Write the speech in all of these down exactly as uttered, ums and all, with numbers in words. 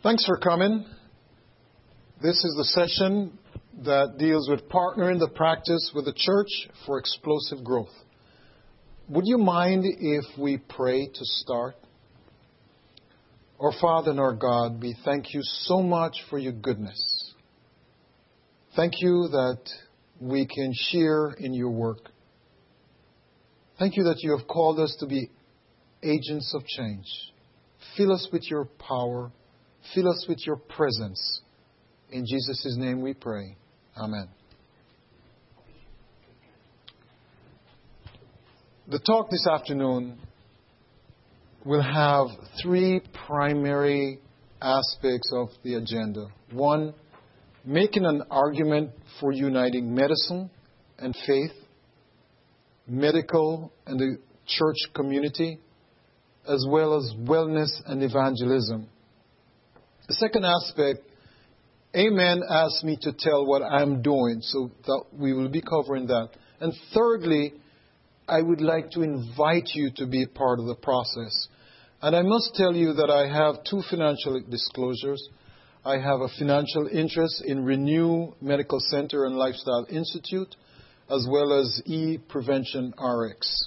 Thanks for coming. This is the session that deals with partnering the practice with the church for explosive growth. Would you mind if we pray to start? Our Father and our God, we thank you so much for your goodness. Thank you that we can share in your work. Thank you that you have called us to be agents of change. Fill us with your power. Fill us with your presence. In Jesus' name we pray. Amen. The talk this afternoon will have three primary aspects of the agenda. One, making an argument for uniting medicine and faith, medical and the church community, as well as wellness and evangelism. The second aspect, Amen asked me to tell what I'm doing, so that we will be covering that. And thirdly, I would like to invite you to be a part of the process. And I must tell you that I have two financial disclosures. I have a financial interest in Renew Medical Center and Lifestyle Institute, as well as ePrevention R X.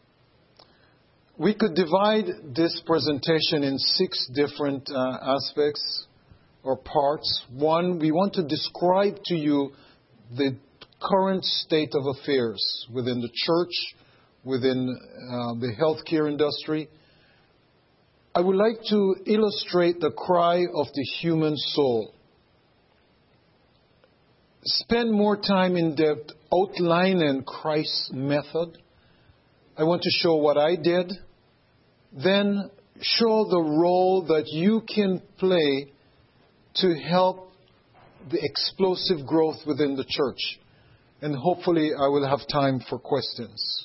We could divide this presentation in six different uh, aspects or parts. One, we want to describe to you the current state of affairs within the church, within uh, the healthcare industry. I would like to illustrate the cry of the human soul. Spend more time in depth outlining Christ's method. I want to show what I did. Then show the role that you can play to help the explosive growth within the church. And hopefully I will have time for questions.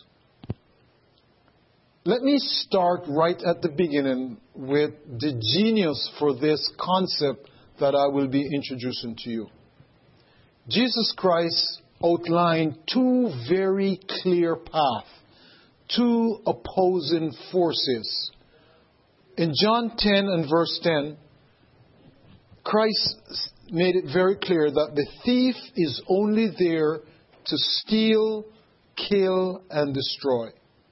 Let me start right at the beginning with the genius for this concept that I will be introducing to you. Jesus Christ outlined two very clear paths, two opposing forces. In John ten and verse ten, Christ made it very clear that the thief is only there to steal, kill, and destroy.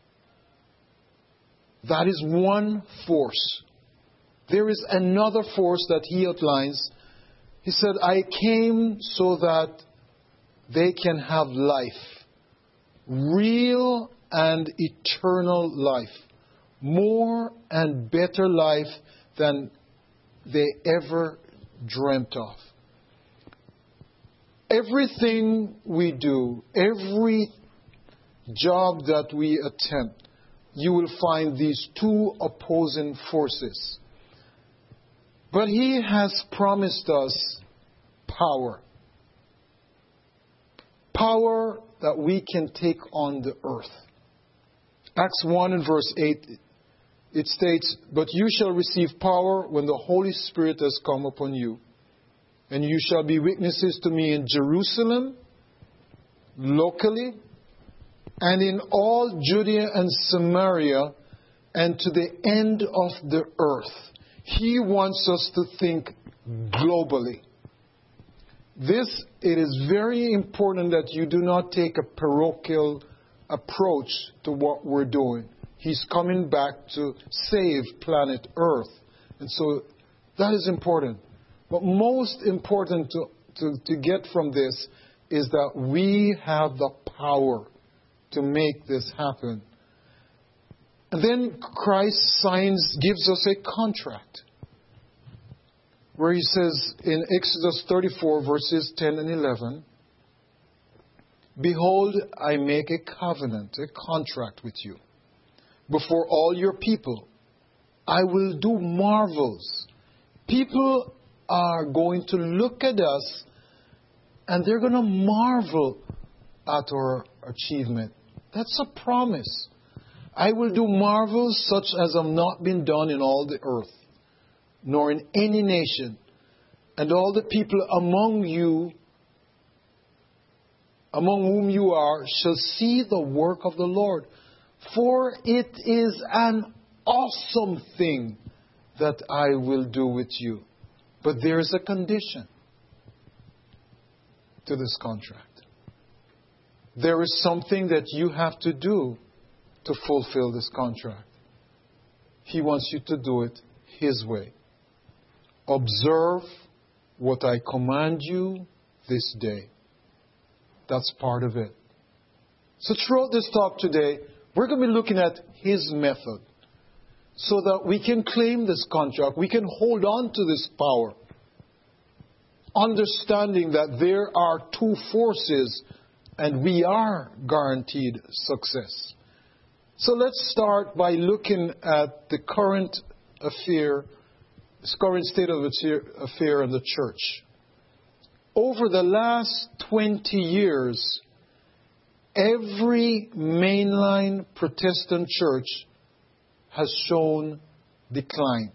That is one force. There is another force that he outlines. He said, I came so that they can have life. Real and eternal life. More and better life than they ever dreamt of. Everything we do, every job that we attempt, you will find these two opposing forces. But he has promised us power. Power that we can take on the earth. Acts one and verse eight, it states, but you shall receive power when the Holy Spirit has come upon you. And you shall be witnesses to me in Jerusalem, locally, and in all Judea and Samaria, and to the end of the earth. He wants us to think globally. This, it is very important that you do not take a parochial approach to what we're doing. He's coming back to save planet Earth. And so that is important. But most important to, to, to get from this is that we have the power to make this happen. And then Christ signs, gives us a contract. Where he says in Exodus thirty-four, verses ten and eleven, behold, I make a covenant, a contract with you. Before all your people, I will do marvels. People are going to look at us and they're going to marvel at our achievement. That's a promise. I will do marvels such as have not been done in all the earth, nor in any nation. And all the people among you, among whom you are, shall see the work of the Lord. For it is an awesome thing that I will do with you. But there is a condition to this contract. There is something that you have to do to fulfill this contract. He wants you to do it His way. Observe what I command you this day. That's part of it. So throughout this talk today, we're going to be looking at His method so that we can claim this contract. We can hold on to this power, understanding that there are two forces and we are guaranteed success. So let's start by looking at the current affair, the current state of the affair in the church. Over the last twenty years, every mainline Protestant church has shown decline.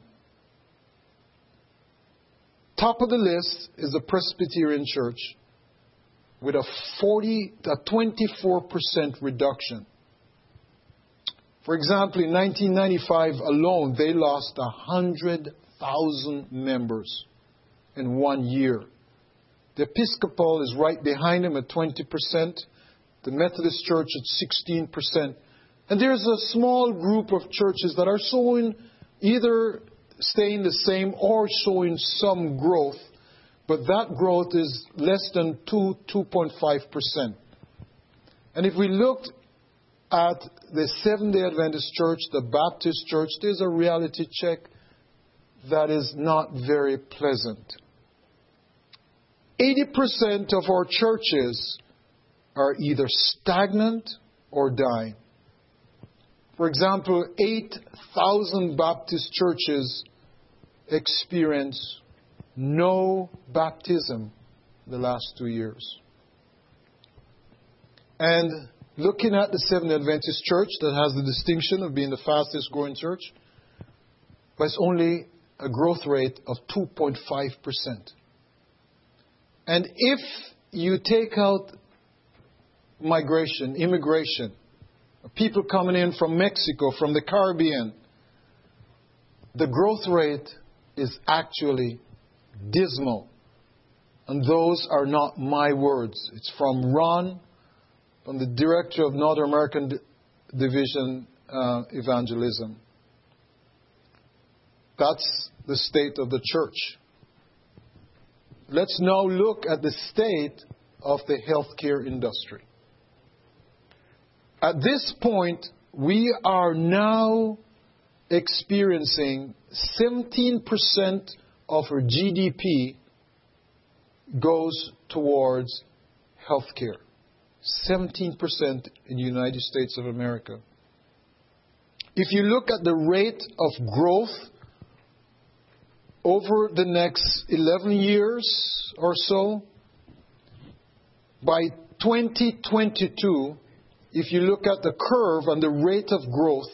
Top of the list is the Presbyterian Church with a forty, a twenty-four percent reduction. For example, in nineteen ninety-five alone, they lost one hundred thousand members in one year. The Episcopal is right behind them at twenty percent. The Methodist Church at sixteen percent. And there's a small group of churches that are showing either staying the same or showing some growth. But that growth is less than two, two point five percent. And if we looked at the Seventh-day Adventist Church, the Baptist Church, there's a reality check that is not very pleasant. eighty percent of our churches are either stagnant or dying. For example, eight thousand Baptist churches experience no baptism the last two years. And looking at the Seventh-day Adventist Church, that has the distinction of being the fastest growing church, but it's only a growth rate of two point five percent. And if you take out migration, immigration, people coming in from Mexico, from the Caribbean, the growth rate is actually dismal. And those are not my words. It's from Ron, from the Director of North American D- Division uh, Evangelism. That's the state of the church. Let's now look at the state of the healthcare industry. At this point, we are now experiencing seventeen percent of our G D P goes towards healthcare. seventeen percent in the United States of America. If you look at the rate of growth over the next eleven years or so, by twenty twenty-two, if you look at the curve and the rate of growth,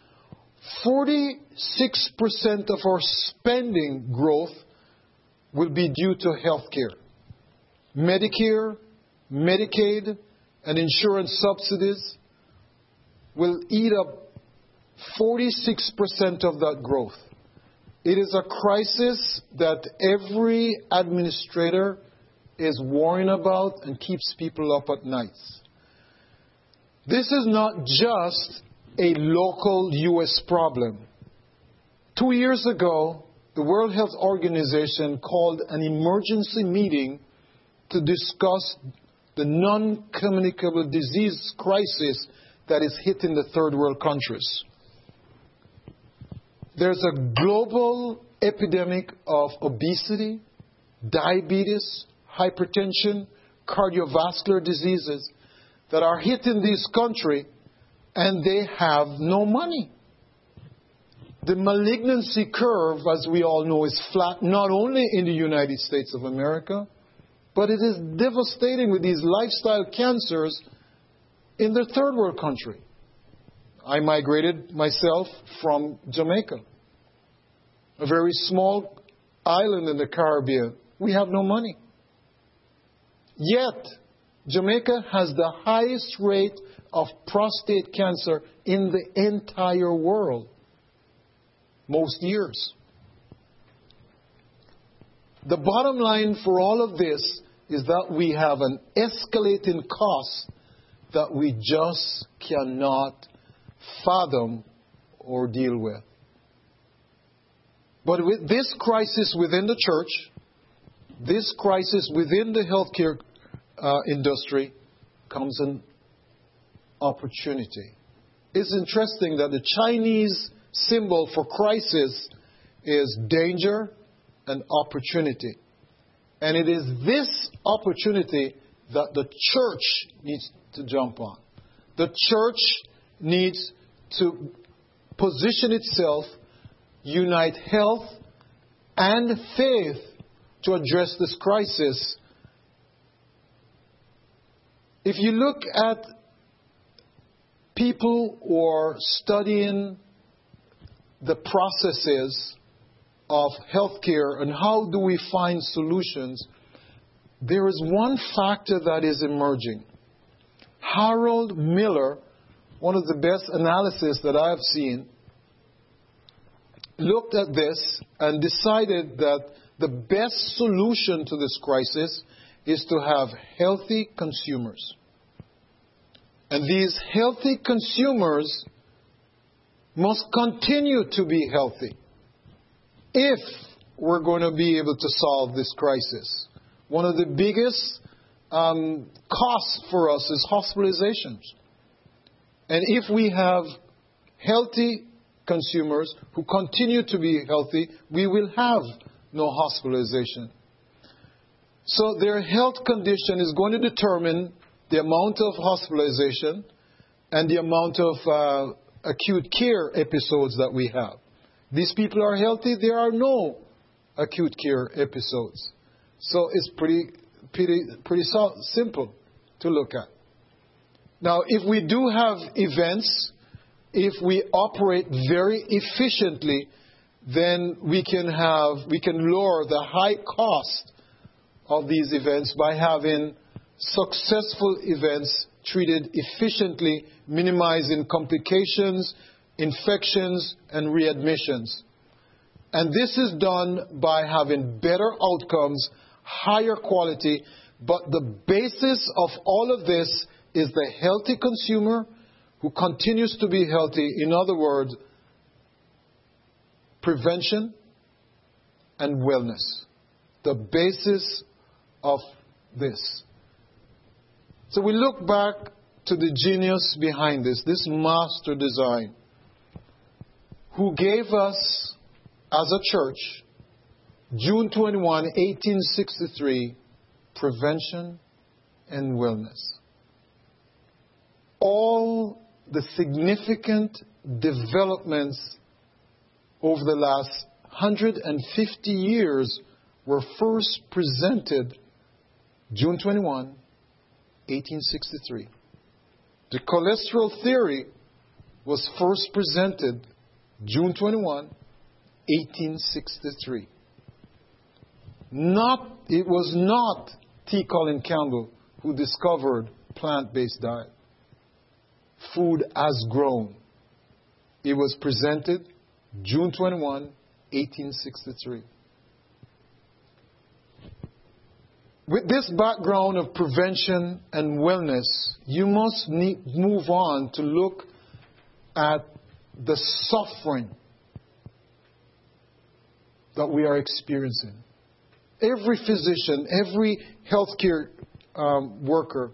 forty-six percent of our spending growth will be due to healthcare. Medicare, Medicaid, and insurance subsidies will eat up forty-six percent of that growth. It is a crisis that every administrator is worrying about and keeps people up at nights. This is not just a local U S problem. Two years ago, the World Health Organization called an emergency meeting to discuss the non-communicable disease crisis that is hitting the third world countries. There's a global epidemic of obesity, diabetes, hypertension, cardiovascular diseases that are hitting this country, and they have no money. The malignancy curve, as we all know, is flat not only in the United States of America, but it is devastating with these lifestyle cancers in the third world country. I migrated myself from Jamaica, a very small island in the Caribbean. We have no money. Yet, Jamaica has the highest rate of prostate cancer in the entire world, most years. The bottom line for all of this is that we have an escalating cost that we just cannot fathom or deal with. But with this crisis within the church, this crisis within the healthcare uh, industry, comes an opportunity. It's interesting that the Chinese symbol for crisis is danger and opportunity. And it is this opportunity that the church needs to jump on. The church needs to position itself, unite health and faith to address this crisis. If you look at people who are studying the processes of healthcare and how do we find solutions, there is one factor that is emerging. Harold Miller, one of the best analysis that I have seen, looked at this and decided that the best solution to this crisis is to have healthy consumers. And these healthy consumers must continue to be healthy if we're going to be able to solve this crisis. One of the biggest um, costs for us is hospitalizations. And if we have healthy consumers who continue to be healthy, we will have no hospitalization. So their health condition is going to determine the amount of hospitalization and the amount of uh, acute care episodes that we have. These people are healthy, there are no acute care episodes. So it's pretty, pretty, pretty so, simple to look at. Now, if we do have events, if we operate very efficiently, then we can have, we can lower the high cost of these events by having successful events treated efficiently, minimizing complications, infections, and readmissions. And this is done by having better outcomes, higher quality, but the basis of all of this is the healthy consumer who continues to be healthy. In other words, prevention and wellness. The basis of this. So we look back to the genius behind this, this master design, who gave us, as a church, June twenty-first, eighteen sixty-three, prevention and wellness. All the significant developments over the last one hundred fifty years were first presented June twenty-first, eighteen sixty-three. The cholesterol theory was first presented June twenty-first, eighteen sixty-three. Not, it was not T. Colin Campbell who discovered plant-based diet. Food as grown. It was presented June twenty-first, eighteen sixty-three. With this background of prevention and wellness, you must need, move on to look at the suffering that we are experiencing. Every physician, every healthcare um, worker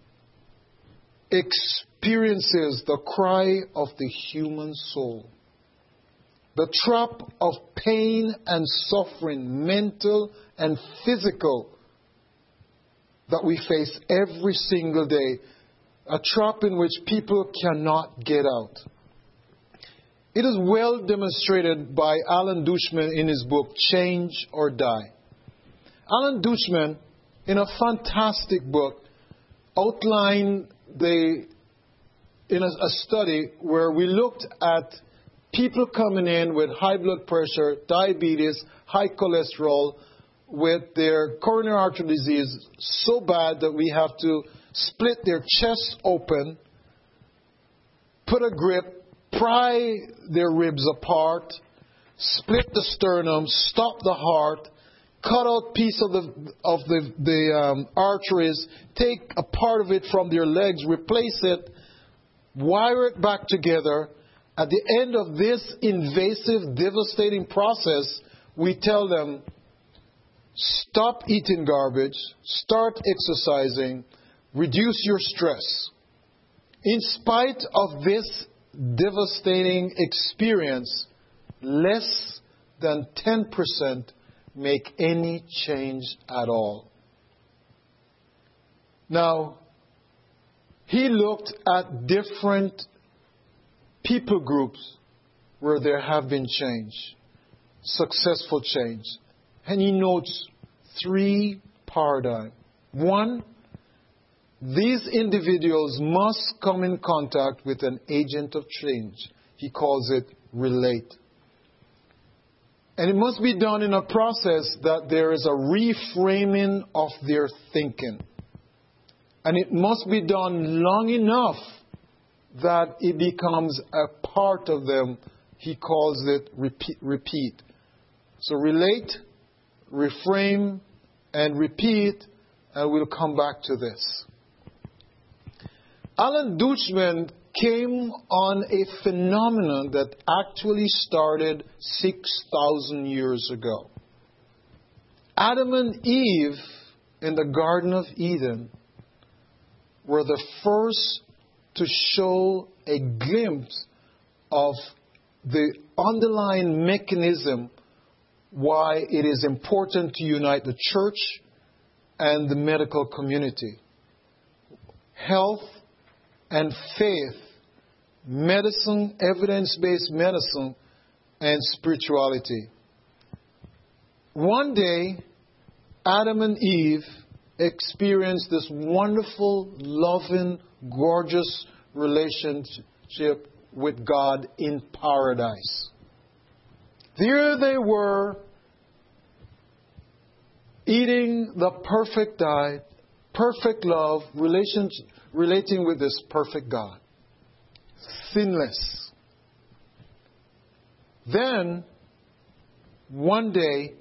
experiences the cry of the human soul. The trap of pain and suffering, mental and physical, that we face every single day. A trap in which people cannot get out. It is well demonstrated by Alan Dushman in his book, Change or Die. Alan Dushman, in a fantastic book, outlined the, in a, a study where we looked at people coming in with high blood pressure, diabetes, high cholesterol, with their coronary artery disease so bad that we have to split their chest open, put a grip, pry their ribs apart, split the sternum, stop the heart, cut out piece of the of the the um, arteries, take a part of it from their legs, replace it, wire it back together. At the end of this invasive, devastating process, we tell them, stop eating garbage, start exercising, reduce your stress. In spite of this devastating experience, less than ten percent make any change at all. Now, he looked at different people groups where there have been change, successful change. And he notes three paradigms. One, these individuals must come in contact with an agent of change. He calls it relate. And it must be done in a process that there is a reframing of their thinking. And it must be done long enough that it becomes a part of them. He calls it repeat. repeat. So relate, reframe, and repeat, and we'll come back to this. Alan Dutchman came on a phenomenon that actually started six thousand years ago. Adam and Eve in the Garden of Eden were the first to show a glimpse of the underlying mechanism why it is important to unite the church and the medical community. Health and faith, medicine, evidence-based medicine, and spirituality. One day, Adam and Eve experienced this wonderful, loving, gorgeous relationship with God in paradise. There they were, eating the perfect diet, perfect love, relationship, relating with this perfect God. Sinless. Then, one day,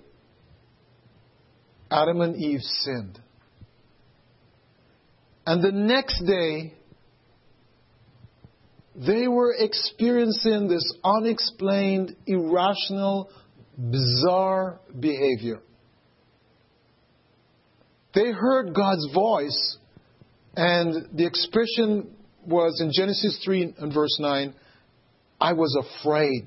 Adam and Eve sinned. And the next day, they were experiencing this unexplained, irrational, bizarre behavior. They heard God's voice, and the expression was in Genesis three and verse nine, I was afraid.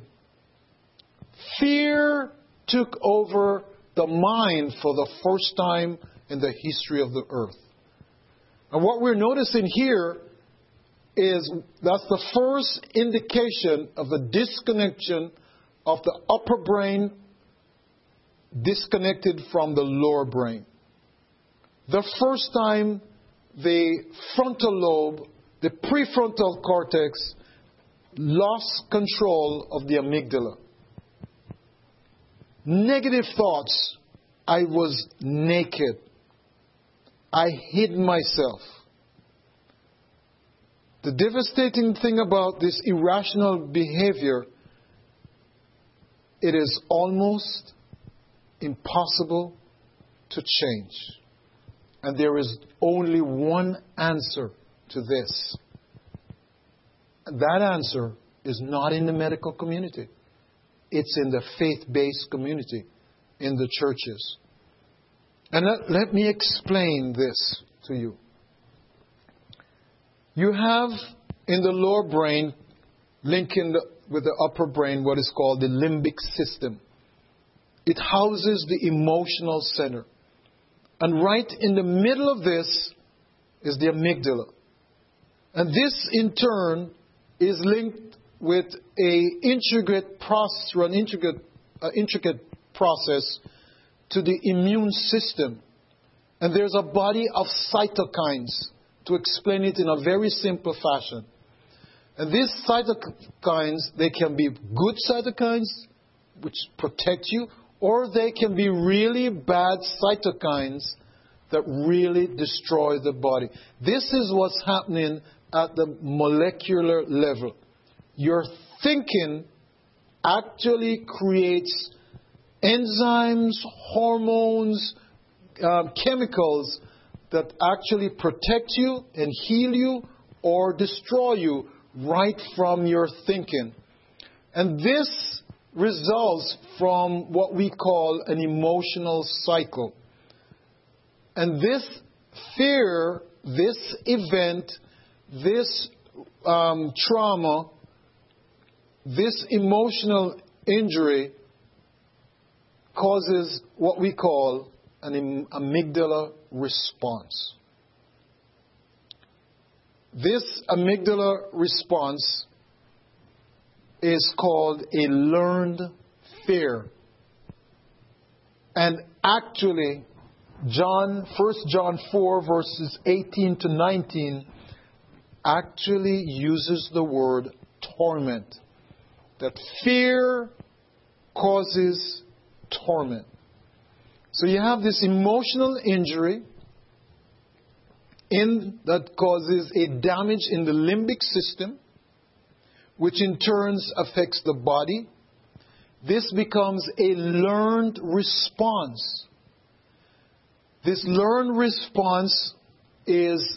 Fear took over the mind for the first time in the history of the earth. And what we're noticing here is that's the first indication of the disconnection of the upper brain disconnected from the lower brain. The first time the frontal lobe, the prefrontal cortex, lost control of the amygdala. Negative thoughts. I was naked. I hid myself. The devastating thing about this irrational behavior, it is almost impossible to change. And there is only one answer to this. And that answer is not in the medical community. It's in the faith-based community, in the churches. And let, let me explain this to you. You have in the lower brain, linking the, with the upper brain, what is called the limbic system. It houses the emotional center. And right in the middle of this is the amygdala. And this, in turn, is linked with a intricate process, or an intricate, uh, intricate process to the immune system. And there's a body of cytokines, to explain it in a very simple fashion. And these cytokines, they can be good cytokines, which protect you, or they can be really bad cytokines that really destroy the body. This is what's happening at the molecular level. Your thinking actually creates enzymes, hormones, um, chemicals that actually protect you and heal you or destroy you right from your thinking. And this results from what we call an emotional cycle. And this fear, this event, this um, trauma, this emotional injury causes what we call an amygdala response. This amygdala response is called a learned fear. And actually, John, First John four, verses eighteen to nineteen, actually uses the word torment. That fear causes torment. So you have this emotional injury in, that causes a damage in the limbic system, which in turn affects the body. This becomes a learned response. This learned response is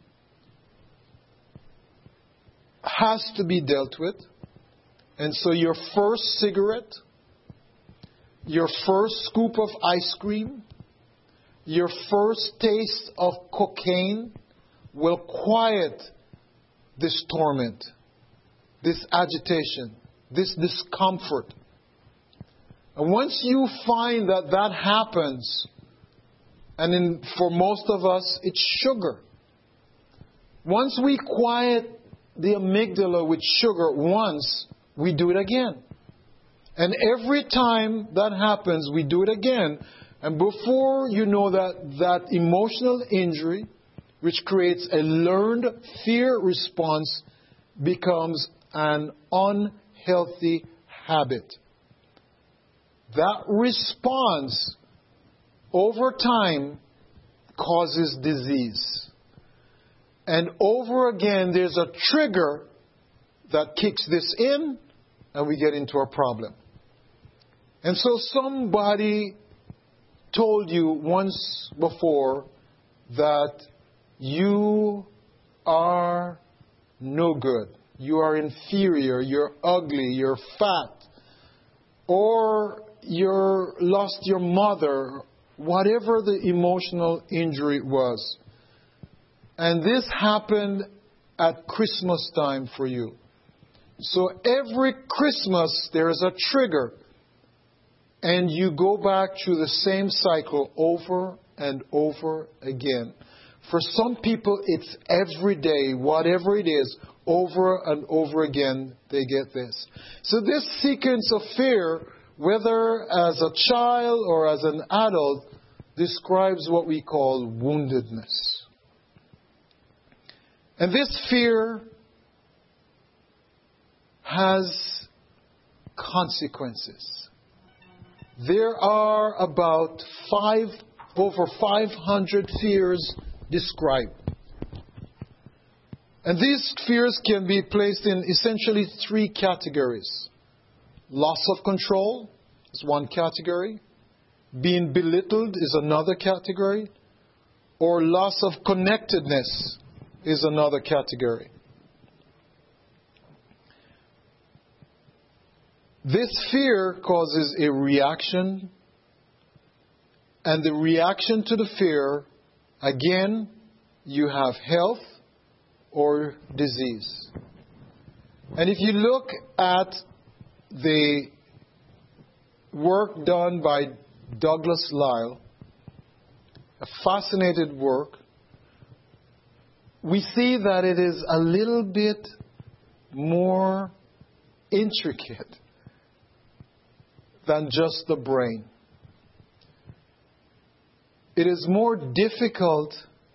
has to be dealt with. And so your first cigarette, your first scoop of ice cream, your first taste of cocaine will quiet this torment, this agitation, this discomfort. And once you find that that happens, and in, for most of us, it's sugar. Once we quiet the amygdala with sugar once, we do it again. And every time that happens, we do it again. And before you know that, that emotional injury, which creates a learned fear response, becomes an unhealthy habit. That response, over time, causes disease. And over again, there's a trigger that kicks this in, and we get into a problem. And so somebody told you once before that you are no good. You are inferior. You're ugly. You're fat. Or you lost your mother. Whatever the emotional injury was. And this happened at Christmas time for you. So every Christmas there is a trigger. And you go back through the same cycle over and over again. For some people, it's every day, whatever it is, over and over again, they get this. So this sequence of fear, whether as a child or as an adult, describes what we call woundedness. And this fear has consequences. There are about five, over five hundred fears described. And these fears can be placed in essentially three categories. Loss of control is one category. Being belittled is another category. Or loss of connectedness is another category. This fear causes a reaction, and the reaction to the fear, again, you have health or disease. And if you look at the work done by Douglas Lyle, a fascinating work, we see that it is a little bit more intricate than just the brain. It is more difficult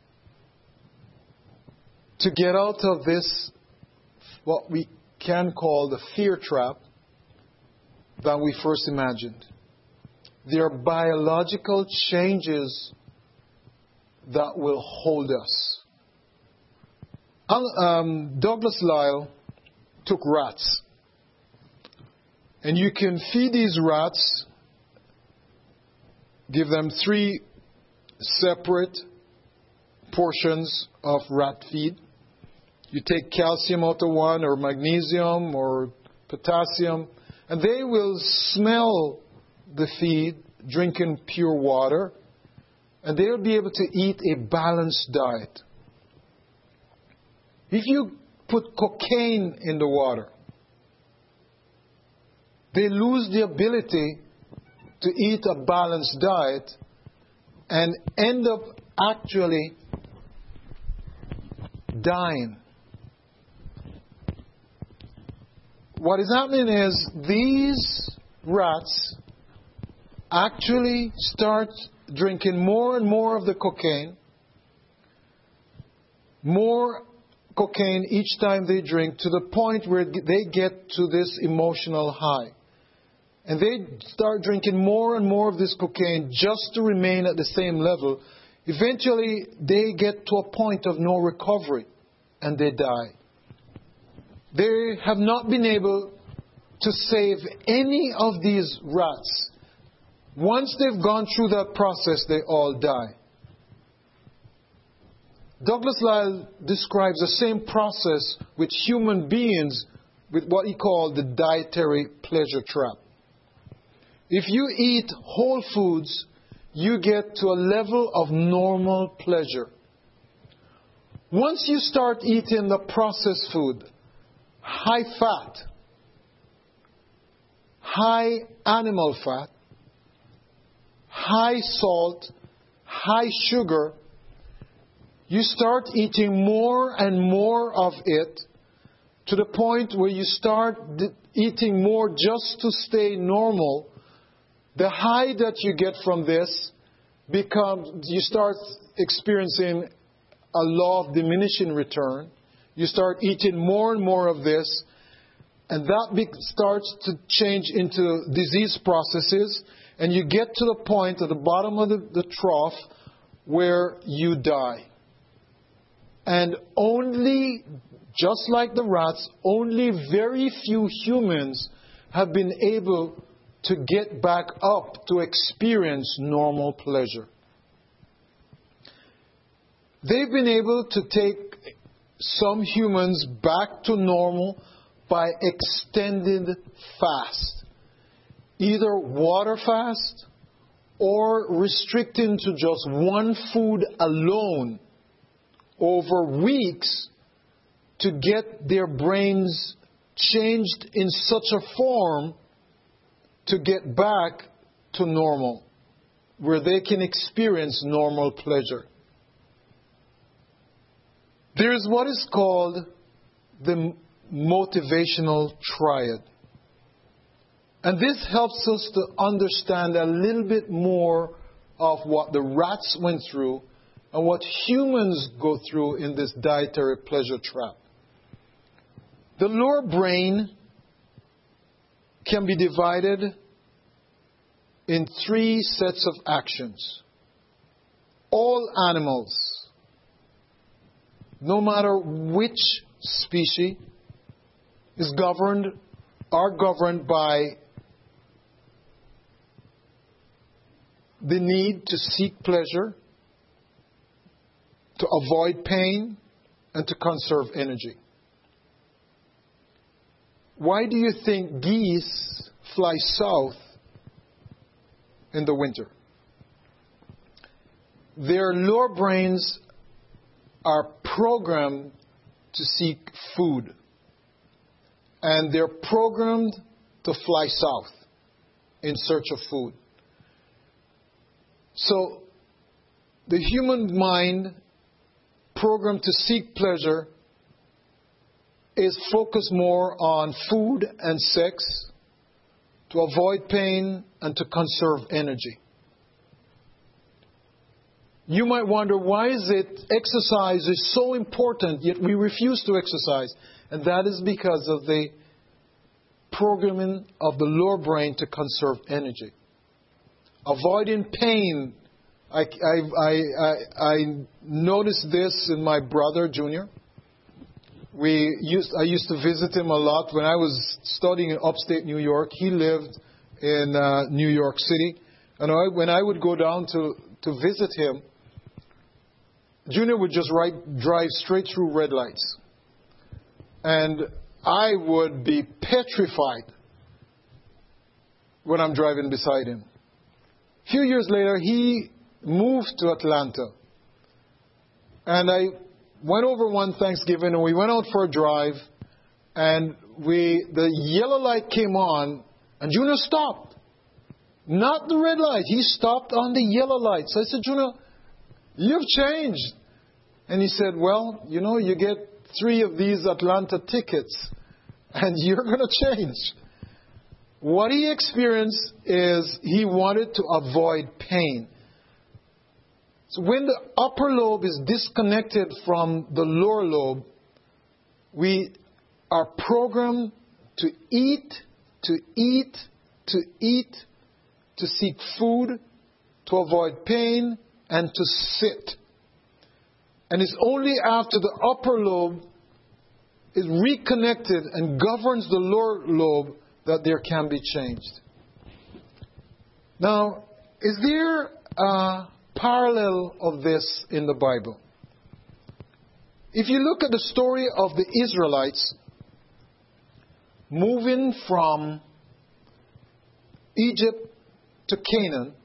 to get out of this, what we can call the fear trap, than we first imagined. There are biological changes that will hold us. Um, Douglas Lyle took rats. And you can feed these rats give them three separate portions of rat feed. You take calcium out of one, or magnesium, or potassium, and they will smell the feed, drinking pure water, and they'll be able to eat a balanced diet. If you put cocaine in the water, they lose the ability to eat a balanced diet and end up actually dying. What is happening is these rats actually start drinking more and more of the cocaine, more cocaine each time they drink, to the point where they get to this emotional high. And they start drinking more and more of this cocaine just to remain at the same level. Eventually, they get to a point of no recovery, and they die. They have not been able to save any of these rats. Once they've gone through that process, they all die. Douglas Lyle describes the same process with human beings with what he called the dietary pleasure trap. If you eat whole foods, you get to a level of normal pleasure. Once you start eating the processed food, high fat, high animal fat, high salt, high sugar, you start eating more and more of it to the point where you start eating more just to stay normal. The high that you get from this becomes, you start experiencing a law of diminishing return. You start eating more and more of this, and that be, starts to change into disease processes, and you get to the point at the bottom of the, the trough where you die. And only, just like the rats, only very few humans have been able to get back up to experience normal pleasure. They've been able to take some humans back to normal by extended fast. Either water fast or restricting to just one food alone over weeks to get their brains changed in such a form to get back to normal, where they can experience normal pleasure. There is what is called the motivational triad. And this helps us to understand a little bit more of what the rats went through and what humans go through in this dietary pleasure trap. The lower brain can be divided in three sets of actions. All animals, no matter which species, is governed, are governed by the need to seek pleasure, to avoid pain, and to conserve energy. Why do you think geese fly south in the winter? Their lower brains are programmed to seek food, and they're programmed to fly south in search of food. So the human mind, programmed to seek pleasure, is focused more on food and sex, to avoid pain, and to conserve energy. You might wonder, why is it exercise is so important, yet we refuse to exercise? And that is because of the programming of the lower brain to conserve energy. Avoiding pain. I, I, I, I, I noticed this in my brother, Junior. We used, I used to visit him a lot when I was studying in upstate New York. He lived in uh, New York City. And I, when I would go down to, to visit him, Junior would just ride, drive straight through red lights. And I would be petrified when I'm driving beside him. A few years later, he moved to Atlanta. And I went over one Thanksgiving and we went out for a drive. And we the yellow light came on and Junior stopped. Not the red light. He stopped on the yellow light. So I said, Junior, you've changed. And he said, well, you know, you get three of these Atlanta tickets and you're going to change. What he experienced is he wanted to avoid pain. So when the upper lobe is disconnected from the lower lobe, we are programmed to eat, to eat, to eat, to seek food, to avoid pain, and to sit. And it's only after the upper lobe is reconnected and governs the lower lobe that there can be changed. Now, is there a parallel of this in the Bible? If you look at the story of the Israelites moving from Egypt to Canaan,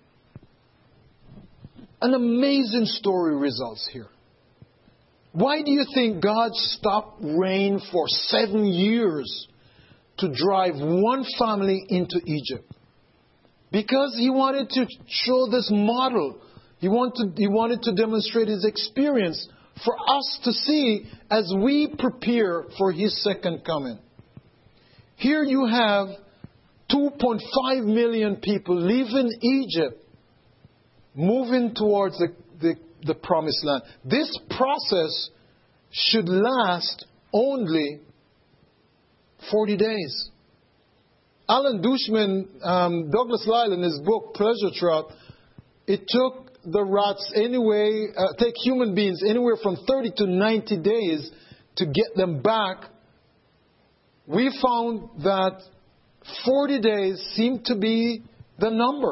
an amazing story results here. Why do you think God stopped rain for seven years to drive one family into Egypt? Because he wanted to show this model. He wanted, he wanted to demonstrate his experience for us to see as we prepare for his second coming. Here you have two point five million people leaving Egypt, moving towards the, the, the promised land. This process should last only forty days. Alan Dushman, um, Douglas Lyle in his book, Pleasure Trap, it took the rats anyway, uh, take human beings anywhere from thirty to ninety days to get them back. We found that forty days seemed to be the number.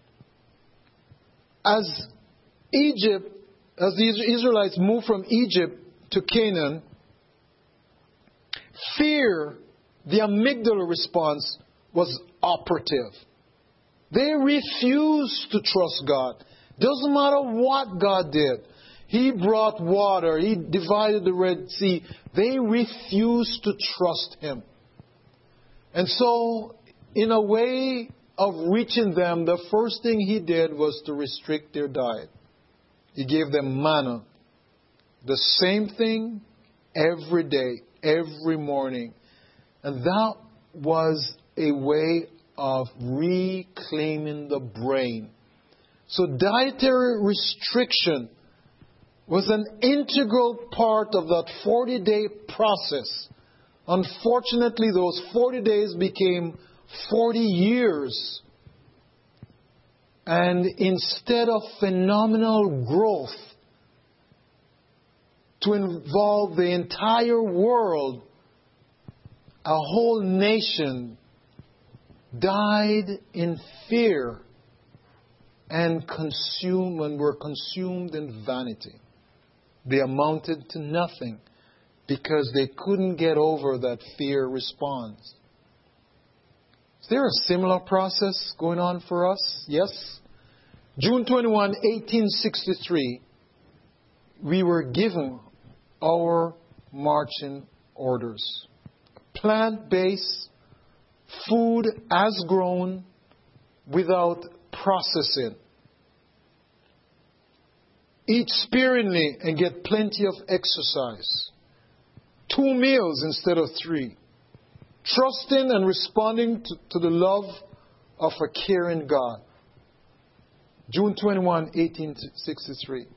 As Egypt, as the Israelites moved from Egypt to Canaan, fear, the amygdala response, was operative. They refused to trust God. Doesn't matter what God did. He brought water. He divided the Red Sea. They refused to trust Him. And so, in a way of reaching them, the first thing He did was to restrict their diet. He gave them manna. The same thing every day, every morning. And that was a way of reclaiming the brain. So dietary restriction was an integral part of that forty-day process. Unfortunately, those forty days became forty years. And instead of phenomenal growth to involve the entire world, a whole nation died in fear and consumed and were consumed in vanity. They amounted to nothing because they couldn't get over that fear response. Is there a similar process going on for us? Yes. June twenty-first, eighteen sixty-three, we were given our marching orders. Plant-based food as grown without processing. Eat sparingly and get plenty of exercise. Two meals instead of three. Trusting and responding to, to the love of a caring God. June twenty-first, eighteen sixty-three.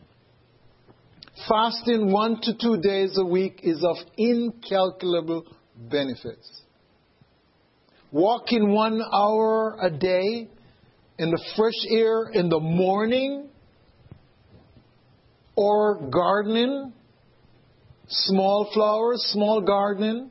Fasting one to two days a week is of incalculable benefits. Walking one hour a day in the fresh air in the morning, or gardening, small flowers, small gardening,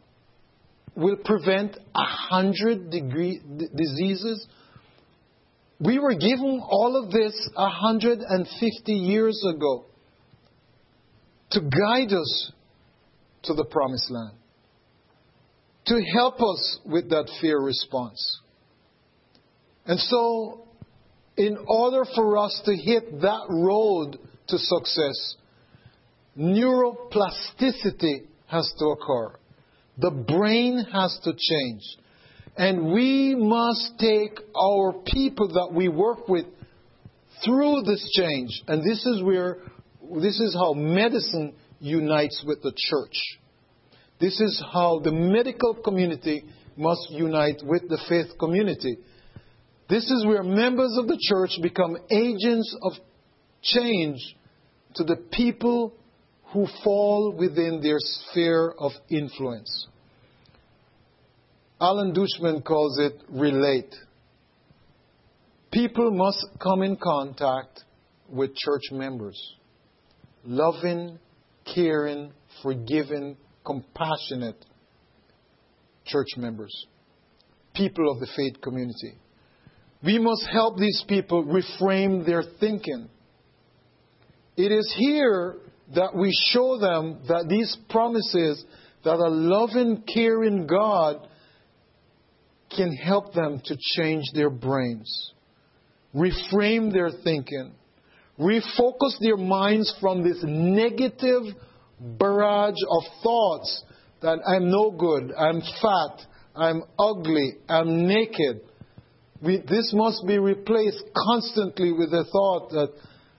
will prevent a hundred degree d- diseases. We were given all of this one hundred fifty years ago to guide us to the promised land, to help us with that fear response. And so, in order for us to hit that road to success, neuroplasticity has to occur. The brain has to change. And we must take our people that we work with through this change. And this is where, this is how medicine unites with the church. This is how the medical community must unite with the faith community. This is where members of the church become agents of change to the people who fall within their sphere of influence. Alan Dushman calls it relate. People must come in contact with church members. Loving, caring, forgiving, compassionate church members. People of the faith community. We must help these people reframe their thinking. It is here that we show them that these promises, that a loving, caring God can help them to change their brains, reframe their thinking, refocus their minds from this negative barrage of thoughts that I'm no good, I'm fat, I'm ugly, I'm naked. We, this must be replaced constantly with the thought that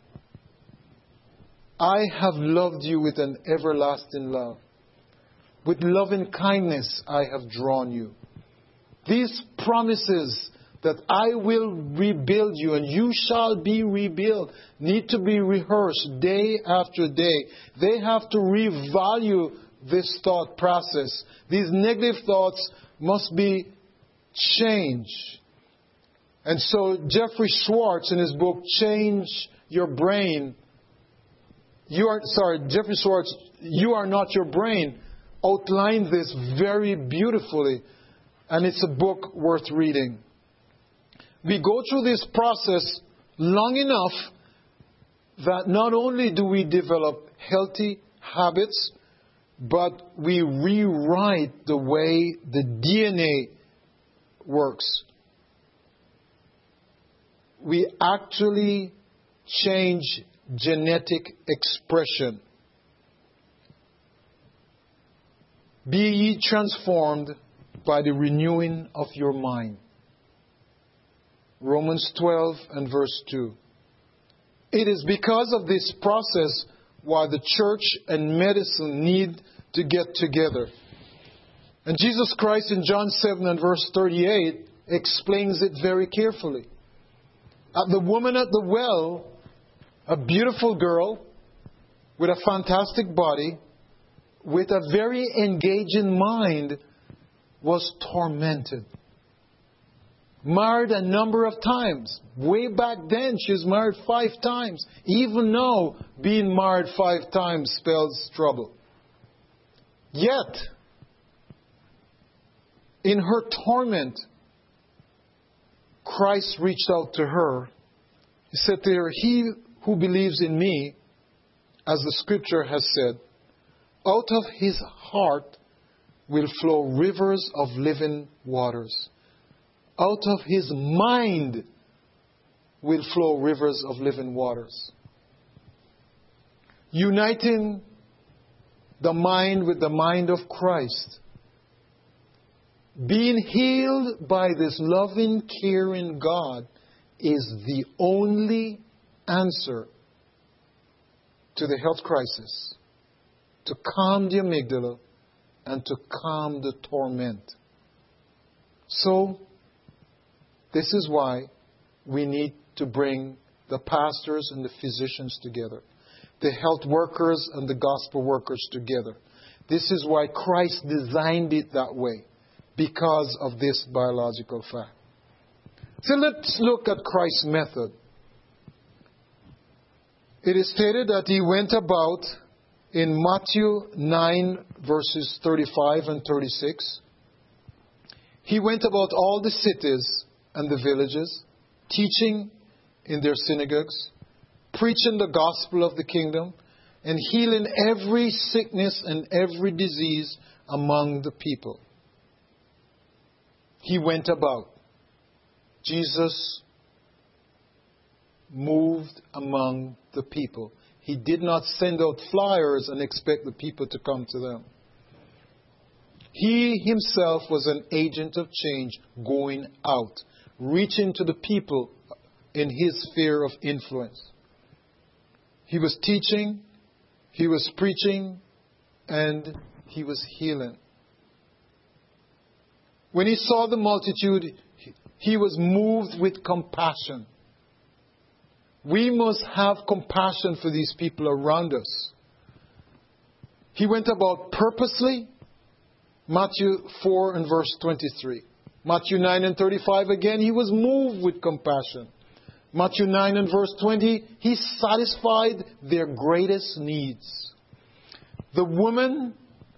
I have loved you with an everlasting love. With loving kindness I have drawn you. These promises that I will rebuild you and you shall be rebuilt need to be rehearsed day after day. They have to revalue this thought process. These negative thoughts must be changed. And so Jeffrey Schwartz in his book, Change Your Brain, you are, sorry, Jeffrey Schwartz, You Are Not Your Brain, outlined this very beautifully. And it's a book worth reading. We go through this process long enough that not only do we develop healthy habits, but we rewrite the way the D N A works. We actually change genetic expression. Be ye transformed by the renewing of your mind. Romans twelve and verse two. It is because of this process why the church and medicine need to get together. And Jesus Christ in John seven and verse thirty-eight explains it very carefully. At the woman at the well, a beautiful girl with a fantastic body, with a very engaging mind, was tormented. Married a number of times. Way back then, she was married five times. Even now, being married five times spells trouble. Yet, in her torment, Christ reached out to her. He said to her, "He who believes in me, as the scripture has said, out of his heart will flow rivers of living waters. Out of his mind will flow rivers of living waters." Uniting the mind with the mind of Christ. Being healed by this loving, caring God is the only answer to the health crisis, to calm the amygdala and to calm the torment. So, this is why we need to bring the pastors and the physicians together, the health workers and the gospel workers together. This is why Christ designed it that way, because of this biological fact. So let's look at Christ's method. It is stated that he went about in Matthew nine, verses thirty-five and thirty-six. He went about all the cities and the villages, teaching in their synagogues, preaching the gospel of the kingdom, and healing every sickness and every disease among the people. He went about. Jesus moved among the people. He did not send out flyers and expect the people to come to them. He himself was an agent of change going out, reaching to the people in his sphere of influence. He was teaching, he was preaching, and he was healing. When he saw the multitude, he was moved with compassion. We must have compassion for these people around us. He went about purposely. Matthew four and verse twenty-three. Matthew nine and thirty-five again, he was moved with compassion. Matthew nine and verse twenty, he satisfied their greatest needs. The woman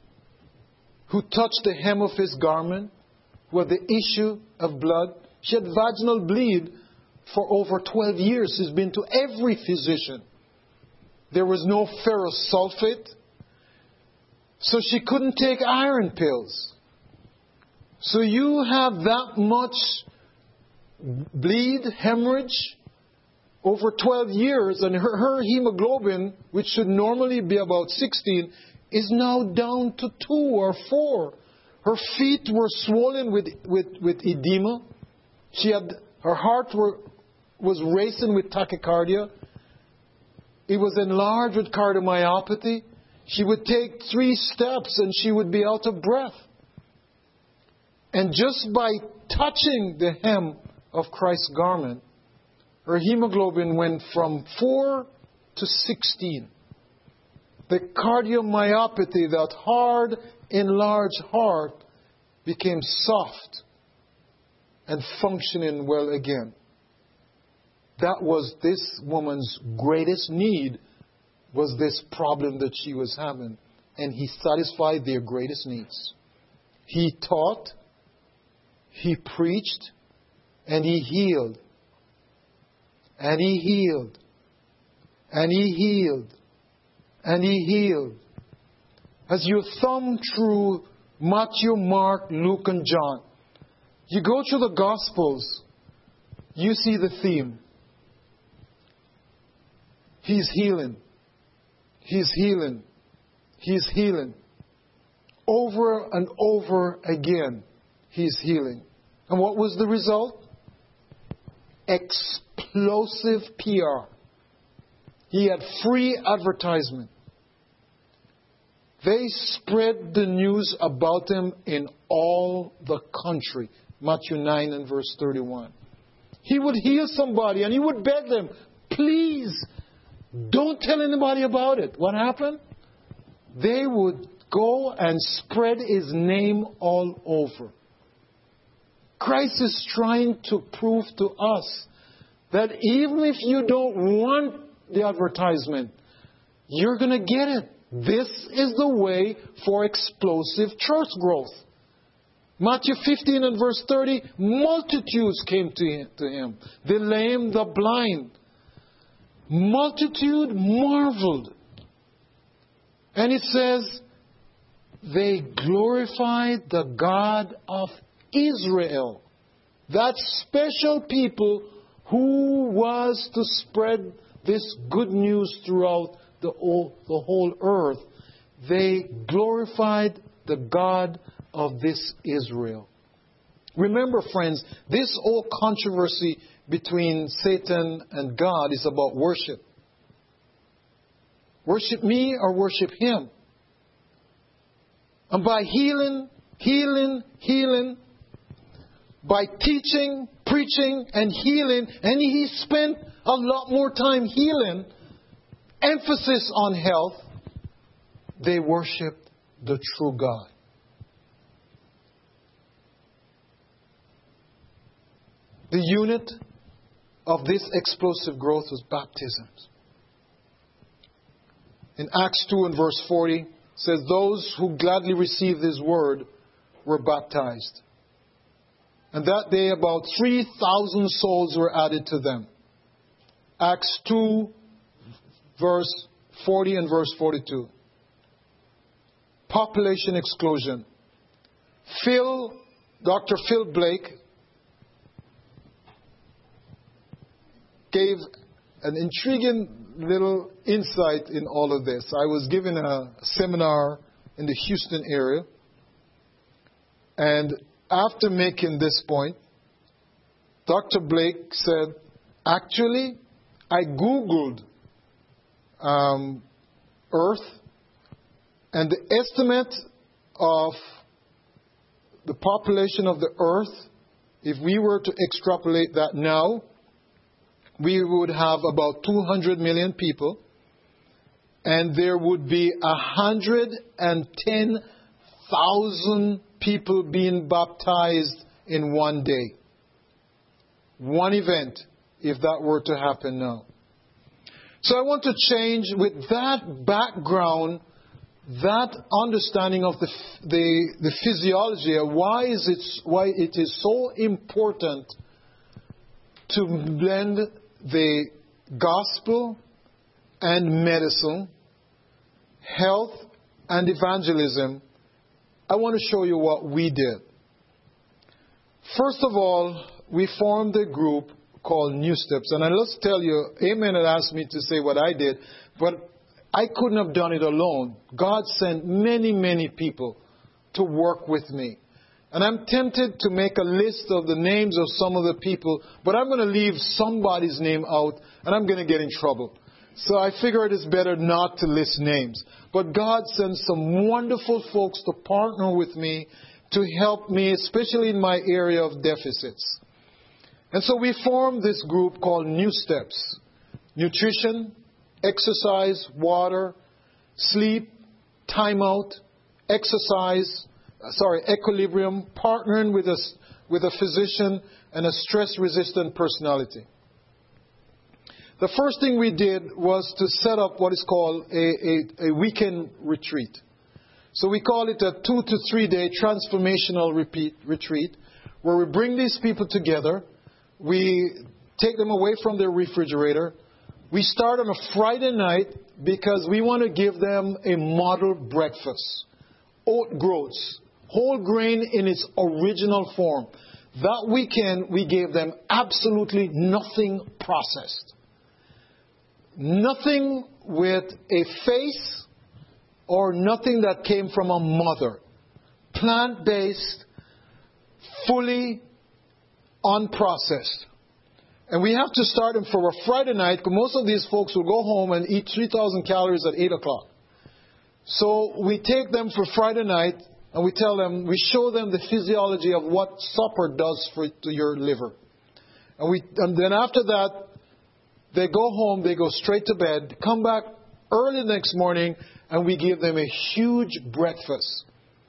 who touched the hem of his garment with the issue of blood, she had vaginal bleed for over twelve years. She's been to every physician. There was no ferrous sulfate, so she couldn't take iron pills. So you have that much bleed, hemorrhage, over twelve years, and her, her hemoglobin, which should normally be about sixteen, is now down to two or four. Her feet were swollen with, with, with edema. She had, her heart were, was racing with tachycardia. It was enlarged with cardiomyopathy. She would take three steps and she would be out of breath. And just by touching the hem of Christ's garment, her hemoglobin went from four to sixteen. The cardiomyopathy, that hard, enlarged heart, became soft and functioning well again. That was this woman's greatest need, was this problem that she was having. And he satisfied their greatest needs. He taught, he preached, and he healed. And he healed. And he healed. And he healed. As you thumb through Matthew, Mark, Luke, and John, you go through the Gospels, you see the theme. He's healing. He's healing. He's healing. Over and over again, he's healing. And what was the result? Explosive P R. He had free advertisement. They spread the news about him in all the country. Matthew nine and verse thirty-one. He would heal somebody and he would beg them, please, don't tell anybody about it. What happened? They would go and spread his name all over. Christ is trying to prove to us that even if you don't want the advertisement, you're going to get it. This is the way for explosive church growth. Matthew fifteen and verse thirty, multitudes came to him. The lame, the blind. Multitude marveled. And it says, they glorified the God of Israel. That special people who was to spread this good news throughout the whole, the whole earth. They glorified the God of this Israel. Remember, friends, this whole controversy between Satan and God is about worship. Worship me or worship him. And by healing, healing, healing, by teaching, preaching, and healing, and he spent a lot more time healing, emphasis on health, they worshiped the true God. The unit of this explosive growth was baptisms. In Acts two and verse forty, it says, those who gladly received his word were baptized. And that day about three thousand souls were added to them. Acts two, verse forty and verse forty-two. Population explosion. Phil, Doctor Phil Blake gave an intriguing little insight in all of this. I was given a seminar in the Houston area, and after making this point, Doctor Blake said, actually, I Googled um, Earth, and the estimate of the population of the Earth, if we were to extrapolate that now, we would have about two hundred million people, and there would be one hundred ten thousand people being baptized in one day. One event, if that were to happen now. So I want to change with that background, that understanding of the the, the physiology of why is it why it is so important to blend the gospel and medicine, health and evangelism. I want to show you what we did. First of all, we formed a group called New Steps. And I let's tell you, Amen had asked me to say what I did, but I couldn't have done it alone. God sent many, many people to work with me. And I'm tempted to make a list of the names of some of the people, but I'm going to leave somebody's name out, and I'm going to get in trouble. So I figured it's better not to list names. But God sent some wonderful folks to partner with me to help me, especially in my area of deficits. And so we formed this group called New Steps. Nutrition, exercise, water, sleep, time out, exercise, sorry, equilibrium, partnering with a, with a physician and a stress-resistant personality. The first thing we did was to set up what is called a, a, a weekend retreat. So we call it a two to three day transformational repeat, retreat, where we bring these people together. We take them away from their refrigerator. We start on a Friday night because we want to give them a model breakfast. Oat groats, whole grain in its original form. That weekend, we gave them absolutely nothing processed. Nothing with a face or nothing that came from a mother. Plant-based, fully unprocessed. And we have to start them for a Friday night because most of these folks will go home and eat three thousand calories at eight o'clock. So we take them for Friday night and we tell them, we show them the physiology of what supper does for to your liver. And we, and then after that, they go home, they go straight to bed, come back early the next morning, and we give them a huge breakfast.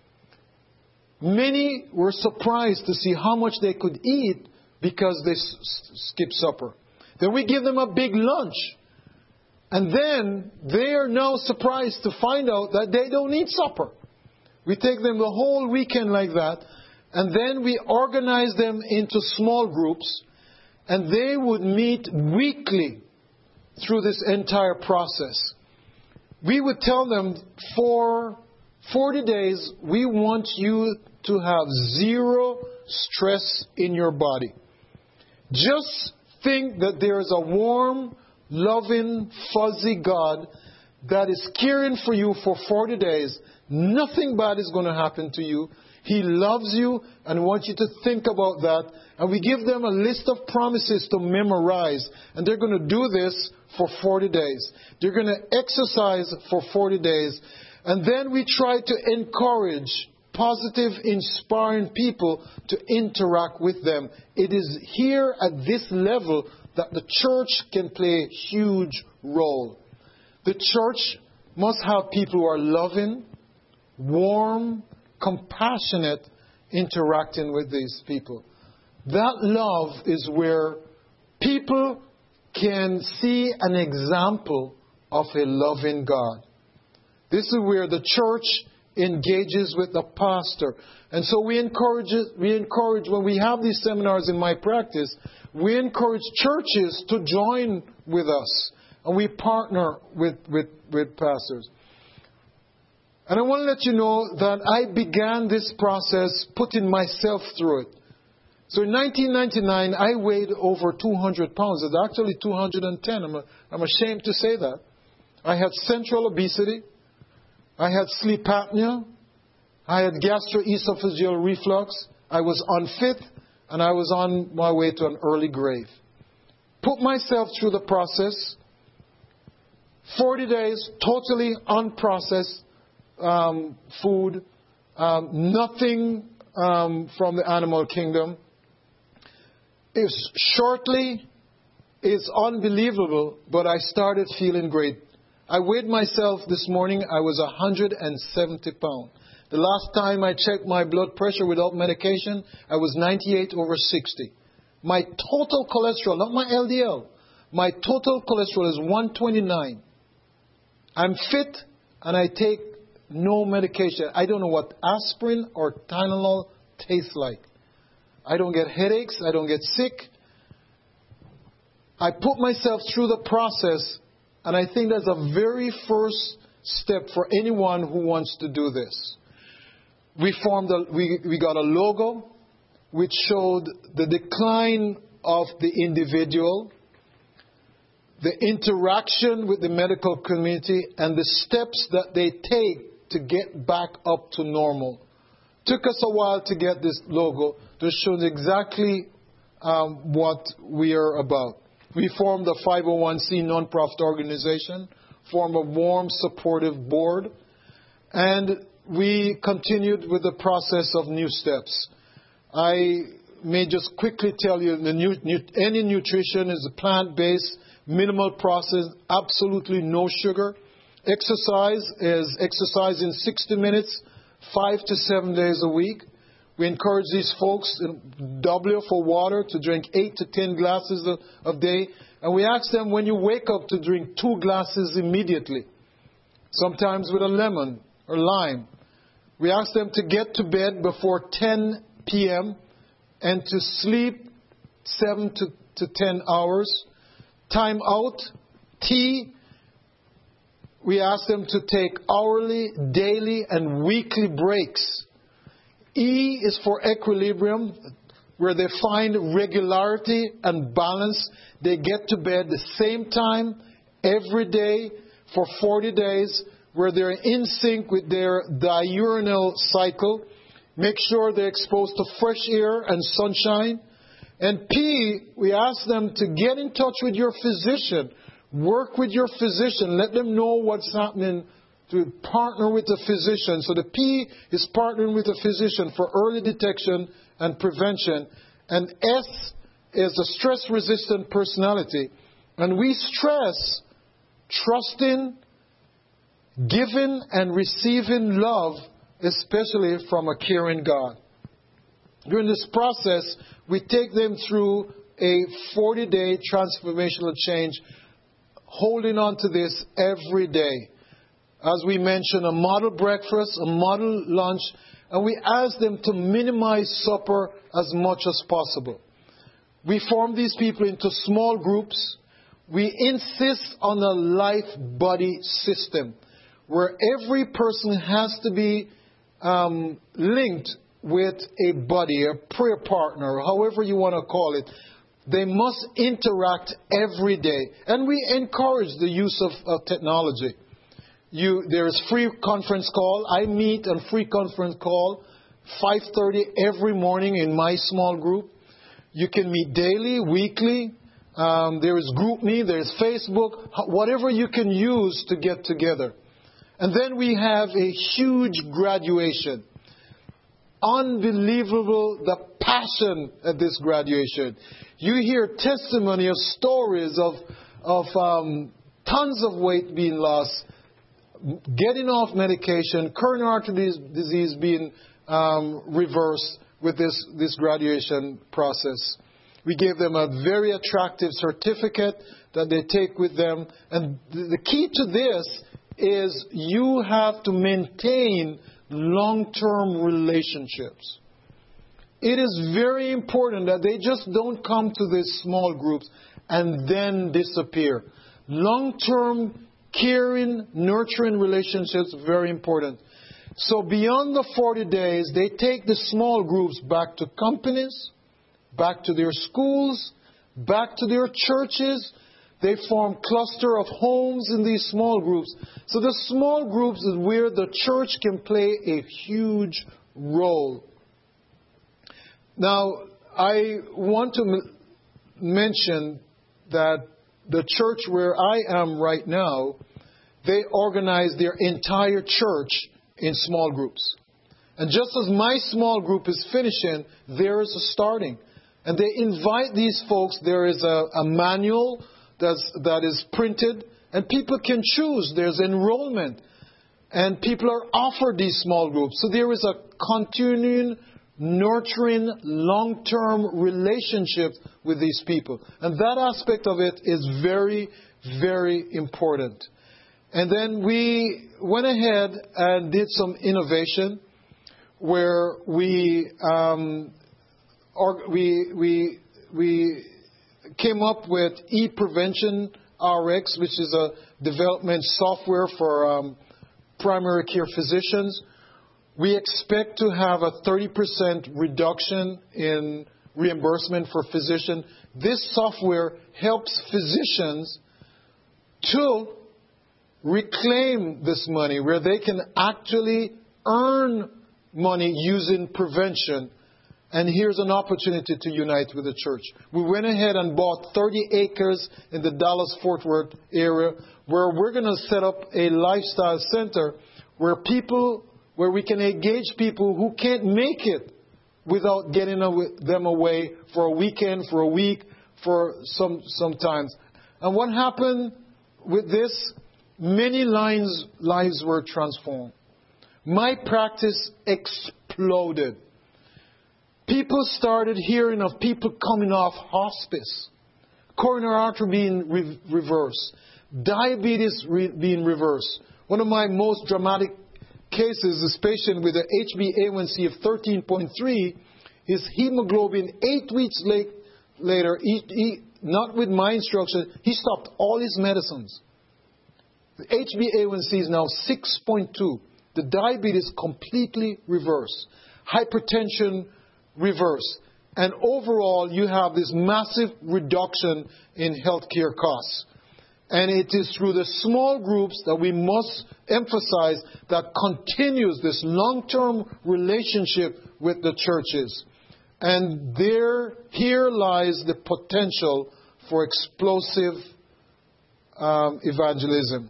Many were surprised to see how much they could eat because they s- skip supper. Then we give them a big lunch. And then they are now surprised to find out that they don't eat supper. We take them the whole weekend like that. And then we organize them into small groups. And they would meet weekly through this entire process. We would tell them for forty days, we want you to have zero stress in your body. Just think that there is a warm, loving, fuzzy God that is caring for you for forty days. Nothing bad is going to happen to you. He loves you and wants you to think about that. And we give them a list of promises to memorize. And they're going to do this for forty days. They're going to exercise for forty days. And then we try to encourage positive, inspiring people to interact with them. It is here at this level that the church can play a huge role. The church must have people who are loving, warm, compassionate, interacting with these people. That love is where people can see an example of a loving God. This is where the church engages with the pastor. And so we encourage, we encourage, when we have these seminars in my practice, we encourage churches to join with us. And we partner with, with, with pastors. And I want to let you know that I began this process putting myself through it. So in nineteen ninety-nine, I weighed over two hundred pounds. It's actually two hundred ten. I'm, a, I'm ashamed to say that. I had central obesity. I had sleep apnea. I had gastroesophageal reflux. I was unfit, and I was on my way to an early grave. Put myself through the process. forty days, totally unprocessed um, food. Um, nothing um, from the animal kingdom. It's shortly, it's unbelievable, but I started feeling great. I weighed myself this morning. I was one hundred seventy pounds. The last time I checked my blood pressure without medication, I was ninety-eight over sixty. My total cholesterol, not my L D L, my total cholesterol is one twenty-nine. I'm fit and I take no medication. I don't know what aspirin or Tylenol tastes like. I don't get headaches. I don't get sick. I put myself through the process, and I think that's a very first step for anyone who wants to do this. We formed a, we, we got a logo which showed the decline of the individual, the interaction with the medical community, and the steps that they take to get back up to normal. Took us a while to get this logo to show exactly um, what we are about. We formed a five oh one c nonprofit organization, formed a warm, supportive board, and we continued with the process of new steps. I may just quickly tell you, the new, new, any nutrition is a plant-based, minimal process, absolutely no sugar. Exercise is exercising sixty minutes, five to seven days a week. We encourage these folks, W for water, to drink eight to ten glasses a, a day. And we ask them, when you wake up, to drink two glasses immediately, sometimes with a lemon or lime. We ask them to get to bed before ten p.m. and to sleep seven to, to ten hours. Time out, tea. We ask them to take hourly, daily, and weekly breaks. E is for equilibrium, where they find regularity and balance. They get to bed the same time every day for forty days, where they're in sync with their diurnal cycle. Make sure they're exposed to fresh air and sunshine. And P, we ask them to get in touch with your physician. Work with your physician. Let them know what's happening, to partner with the physician. So the P is partnering with the physician for early detection and prevention. And S is a stress-resistant personality. And we stress trusting, giving, and receiving love, especially from a caring God. During this process, we take them through a forty-day transformational change, holding on to this every day. As we mentioned, a model breakfast, a model lunch, and we ask them to minimize supper as much as possible. We form these people into small groups. We insist on a life buddy system where every person has to be um, linked with a buddy, a prayer partner, however you want to call it. They must interact every day. And we encourage the use of, of technology. You, there is free conference call. I meet on free conference call five thirty every morning in my small group. You can meet daily, weekly. Um, there is GroupMe, there is Facebook, whatever you can use to get together. And then we have a huge graduation. Unbelievable, the passion at this graduation. You hear testimony of stories of, of um, tons of weight being lost, getting off medication, coronary artery disease being um, reversed with this, this graduation process. We gave them a very attractive certificate that they take with them. And the key to this is you have to maintain long-term relationships. It is very important that they just don't come to these small groups and then disappear. Long-term, caring, nurturing relationships, very important. So beyond the forty days, they take the small groups back to companies, back to their schools, back to their churches. They form cluster of homes in these small groups. So the small groups is where the church can play a huge role. Now, I want to m- mention that the church where I am right now, they organize their entire church in small groups. And just as my small group is finishing, theirs is starting. And they invite these folks. There is a, a manual that's, that is printed, and people can choose. There's enrollment. And people are offered these small groups. So there is a continuing, nurturing, long-term relationship with these people. And that aspect of it is very, very important. And then we went ahead and did some innovation where we um, or we we we came up with ePrevention R X, which is a development software for um, primary care physicians. We expect to have a thirty percent reduction in reimbursement for physicians. This software helps physicians to reclaim this money, where they can actually earn money using prevention. And here's an opportunity to unite with the church. We went ahead and bought thirty acres in the Dallas-Fort Worth area, where we're going to set up a lifestyle center where people, where we can engage people who can't make it without getting them away for a weekend, for a week, for some sometimes. And what happened with this? Many lives, lives were transformed. My practice exploded. People started hearing of people coming off hospice, coronary artery being re- reversed, diabetes re- being reversed. One of my most dramatic cases is a patient with an H b A one C of thirteen point three. His hemoglobin, eight weeks late, later, he, he, not with my instruction, he stopped all his medicines. The H b A one C is now six point two. The diabetes completely reversed. Hypertension reversed. And overall, you have this massive reduction in healthcare costs. And it is through the small groups that we must emphasize that continues this long-term relationship with the churches. And there, here lies the potential for explosive um, evangelism.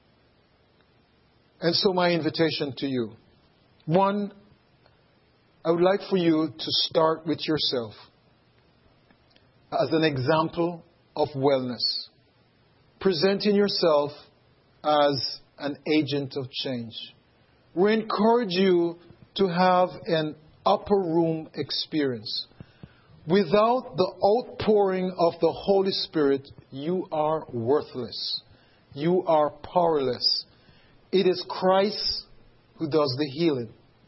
And so my invitation to you. One, I would like for you to start with yourself as an example of wellness. Presenting yourself as an agent of change. We encourage you to have an upper room experience. Without the outpouring of the Holy Spirit, you are worthless. You are powerless. It is Christ who does the healing.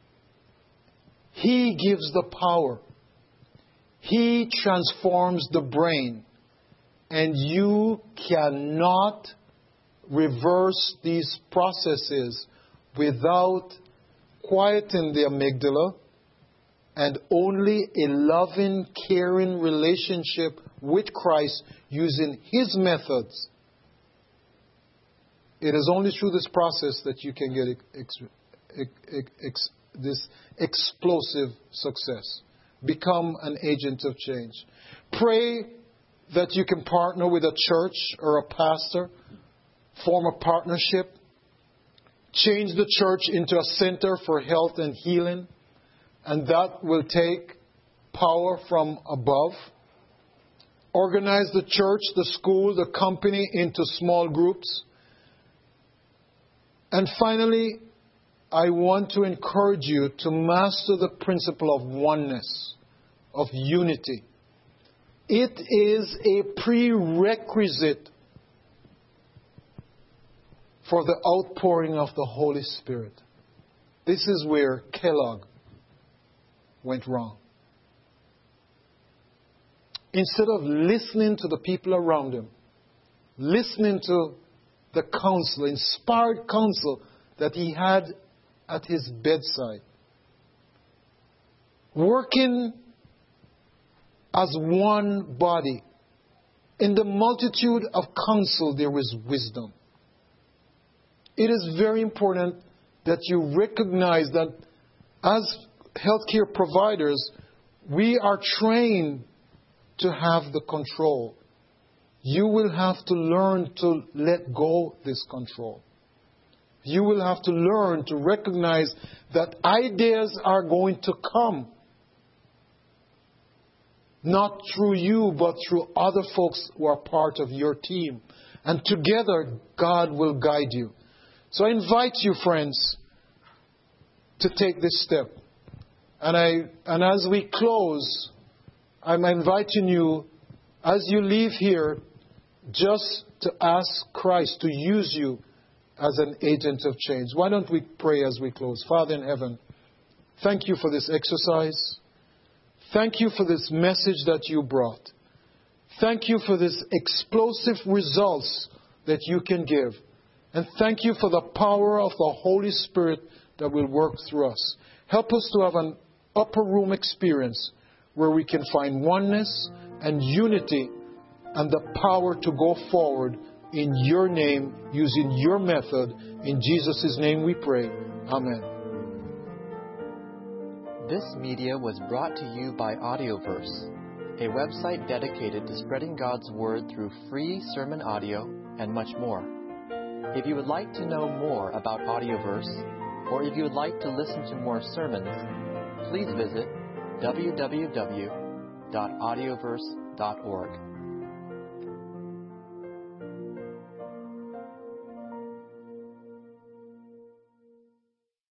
He gives the power. He transforms the brain. And you cannot reverse these processes without quieting the amygdala and only a loving, caring relationship with Christ using His methods. It is only through this process that you can get ex- ex- ex- this explosive success. Become an agent of change. Pray that you can partner with a church or a pastor, form a partnership, change the church into a center for health and healing, and that will take power from above. Organize the church, the school, the company into small groups. And finally, I want to encourage you to master the principle of oneness, of unity. It is a prerequisite for the outpouring of the Holy Spirit. This is where Kellogg went wrong. Instead of listening to the people around him, listening to the counsel, inspired counsel that he had at his bedside, working as one body, in the multitude of counsel there is wisdom. It is very important that you recognize that as healthcare providers, we are trained to have the control. You will have to learn to let go this control. You will have to learn to recognize that ideas are going to come. Not through you, but through other folks who are part of your team. And together, God will guide you. So I invite you, friends, to take this step. And I, and as we close, I'm inviting you, as you leave here, just to ask Christ to use you as an agent of change. Why don't we pray as we close? Father in heaven, thank you for this exercise. Thank you for this message that you brought. Thank you for this explosive results that you can give. And thank you for the power of the Holy Spirit that will work through us. Help us to have an upper room experience where we can find oneness and unity and the power to go forward in your name, using your method. In Jesus' name we pray. Amen. This media was brought to you by Audioverse, a website dedicated to spreading God's Word through free sermon audio and much more. If you would like to know more about Audioverse, or if you would like to listen to more sermons, please visit w w w dot audioverse dot org.